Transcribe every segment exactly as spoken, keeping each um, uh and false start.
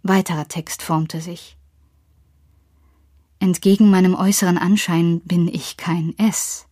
Weiterer Text formte sich. Entgegen meinem äußeren Anschein bin ich kein S.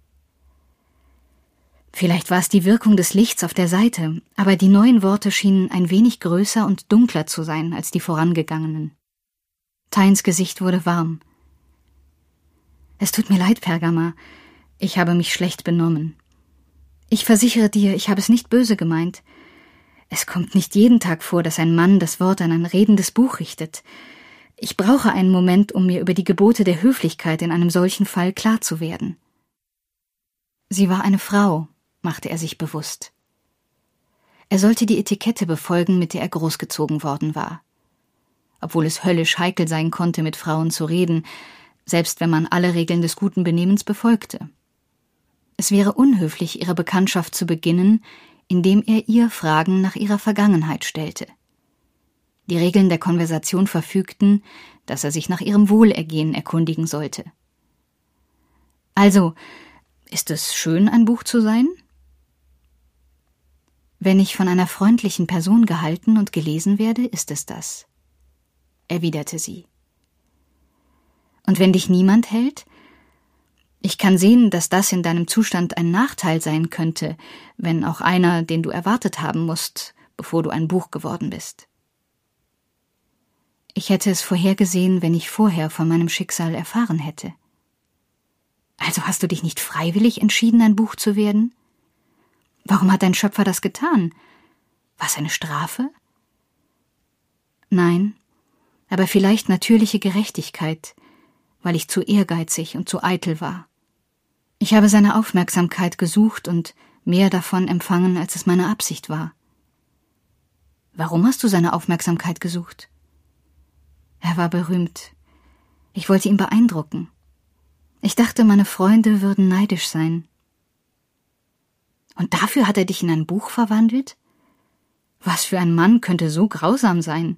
Vielleicht war es die Wirkung des Lichts auf der Seite, aber die neuen Worte schienen ein wenig größer und dunkler zu sein als die vorangegangenen. Tynes Gesicht wurde warm. »Es tut mir leid, Pergama. Ich habe mich schlecht benommen. Ich versichere dir, ich habe es nicht böse gemeint. Es kommt nicht jeden Tag vor, dass ein Mann das Wort an ein redendes Buch richtet. Ich brauche einen Moment, um mir über die Gebote der Höflichkeit in einem solchen Fall klar zu werden.« Sie war eine Frau, machte er sich bewusst. Er sollte die Etikette befolgen, mit der er großgezogen worden war. Obwohl es höllisch heikel sein konnte, mit Frauen zu reden, selbst wenn man alle Regeln des guten Benehmens befolgte. Es wäre unhöflich, ihre Bekanntschaft zu beginnen, indem er ihr Fragen nach ihrer Vergangenheit stellte. Die Regeln der Konversation verfügten, dass er sich nach ihrem Wohlergehen erkundigen sollte. »Also, ist es schön, ein Buch zu sein?« »Wenn ich von einer freundlichen Person gehalten und gelesen werde, ist es das«, erwiderte sie. »Und wenn dich niemand hält? Ich kann sehen, dass das in deinem Zustand ein Nachteil sein könnte, wenn auch einer, den du erwartet haben musst, bevor du ein Buch geworden bist.« »Ich hätte es vorhergesehen, wenn ich vorher von meinem Schicksal erfahren hätte.« »Also hast du dich nicht freiwillig entschieden, ein Buch zu werden? Warum hat dein Schöpfer das getan? War es eine Strafe?« »Nein, aber vielleicht natürliche Gerechtigkeit, weil ich zu ehrgeizig und zu eitel war. Ich habe seine Aufmerksamkeit gesucht und mehr davon empfangen, als es meine Absicht war.« »Warum hast du seine Aufmerksamkeit gesucht?« »Er war berühmt. Ich wollte ihn beeindrucken. Ich dachte, meine Freunde würden neidisch sein.« »Und dafür hat er dich in ein Buch verwandelt? Was für ein Mann könnte so grausam sein?«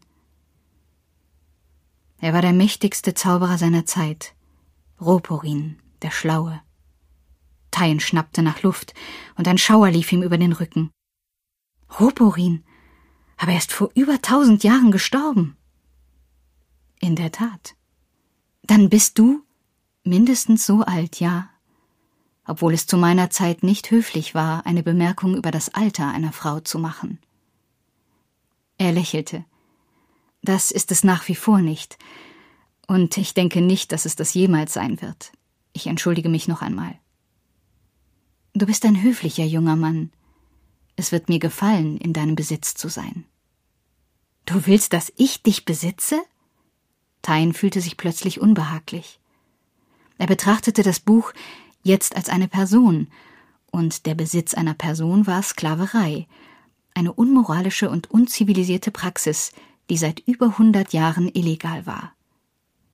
»Er war der mächtigste Zauberer seiner Zeit, Roporin, der Schlaue.« Tyen schnappte nach Luft, und ein Schauer lief ihm über den Rücken. »Roporin? Aber er ist vor über tausend Jahren gestorben.« »In der Tat. Dann bist du mindestens so alt, ja, obwohl es zu meiner Zeit nicht höflich war, eine Bemerkung über das Alter einer Frau zu machen.« Er lächelte. »Das ist es nach wie vor nicht, und ich denke nicht, dass es das jemals sein wird. Ich entschuldige mich noch einmal.« »Du bist ein höflicher junger Mann. Es wird mir gefallen, in deinem Besitz zu sein.« »Du willst, dass ich dich besitze?« Tyen fühlte sich plötzlich unbehaglich. Er betrachtete das Buch jetzt als eine Person, und der Besitz einer Person war Sklaverei, eine unmoralische und unzivilisierte Praxis, die seit über hundert Jahren illegal war.